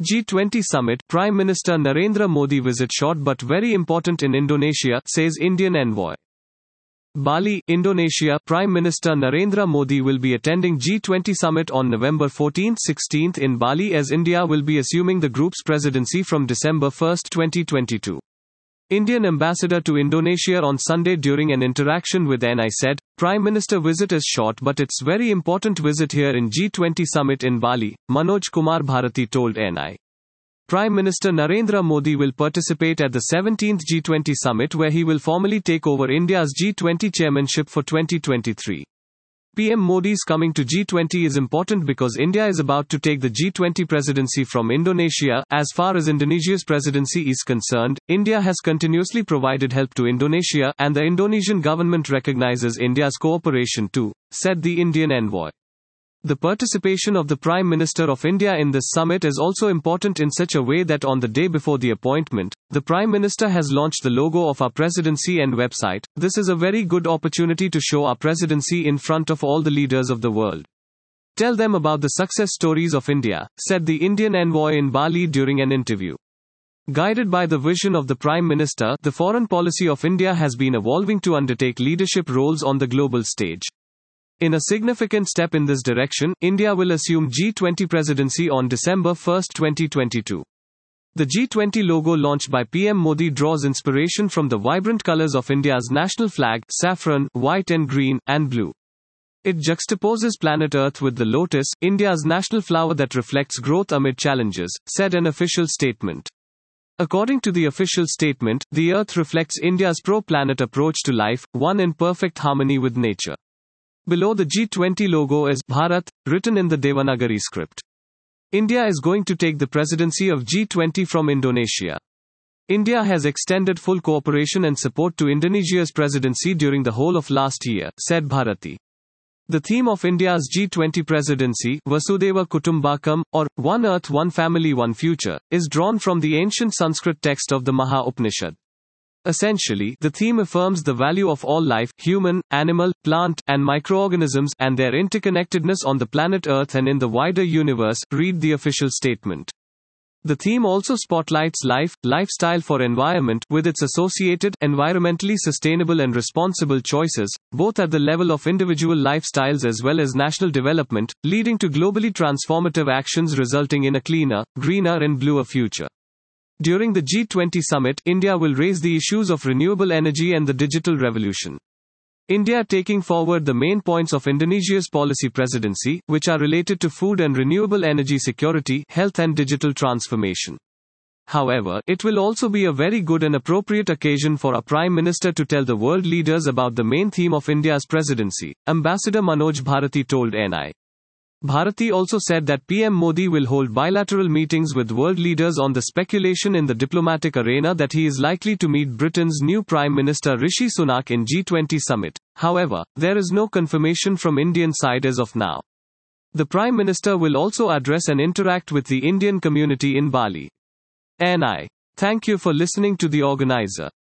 G20 Summit, Prime Minister Narendra Modi visit short but very important in Indonesia, says Indian envoy. Bali, Indonesia. Prime Minister Narendra Modi will be attending G20 Summit on November 14-16 in Bali as India will be assuming the group's presidency from December 1, 2022. Indian ambassador to Indonesia on Sunday during an interaction with NI said, Prime Minister visit is short but it's very important visit here in G20 Summit in Bali, Manoj Kumar Bharati told NI. Prime Minister Narendra Modi will participate at the 17th G20 Summit where he will formally take over India's G20 chairmanship for 2023. PM Modi's coming to G20 is important because India is about to take the G20 presidency from Indonesia. As far as Indonesia's presidency is concerned, India has continuously provided help to Indonesia, and the Indonesian government recognizes India's cooperation too, said the Indian envoy. The participation of the Prime Minister of India in this summit is also important in such a way that on the day before the appointment, the Prime Minister has launched the logo of our presidency and website. This is a very good opportunity to show our presidency in front of all the leaders of the world. Tell them about the success stories of India, said the Indian envoy in Bali during an interview. Guided by the vision of the Prime Minister, the foreign policy of India has been evolving to undertake leadership roles on the global stage. In a significant step in this direction, India will assume G20 presidency on December 1, 2022. The G20 logo launched by PM Modi draws inspiration from the vibrant colors of India's national flag, saffron, white and green, and blue. It juxtaposes planet Earth with the lotus, India's national flower that reflects growth amid challenges, said an official statement. According to the official statement, the Earth reflects India's pro-planet approach to life, one in perfect harmony with nature. Below the G20 logo is Bharat, written in the Devanagari script. India is going to take the presidency of G20 from Indonesia. India has extended full cooperation and support to Indonesia's presidency during the whole of last year, said Bharati. The theme of India's G20 presidency, Vasudhaiva Kutumbakam, or One Earth, One Family, One Future, is drawn from the ancient Sanskrit text of the Maha Upanishad. Essentially, the theme affirms the value of all life, human, animal, plant, and microorganisms, and their interconnectedness on the planet Earth and in the wider universe, read the official statement. The theme also spotlights life, lifestyle for environment, with its associated, environmentally sustainable and responsible choices, both at the level of individual lifestyles as well as national development, leading to globally transformative actions resulting in a cleaner, greener and bluer future. During the G20 summit, India will raise the issues of renewable energy and the digital revolution. India taking forward the main points of Indonesia's policy presidency, which are related to food and renewable energy security, health and digital transformation. However, it will also be a very good and appropriate occasion for our Prime Minister to tell the world leaders about the main theme of India's presidency, Ambassador Manoj Bharati told NI. Bharati also said that PM Modi will hold bilateral meetings with world leaders on the speculation in the diplomatic arena that he is likely to meet Britain's new Prime Minister Rishi Sunak in G20 summit. However, there is no confirmation from Indian side as of now. The Prime Minister will also address and interact with the Indian community in Bali. NI. Thank you for listening to the organizer.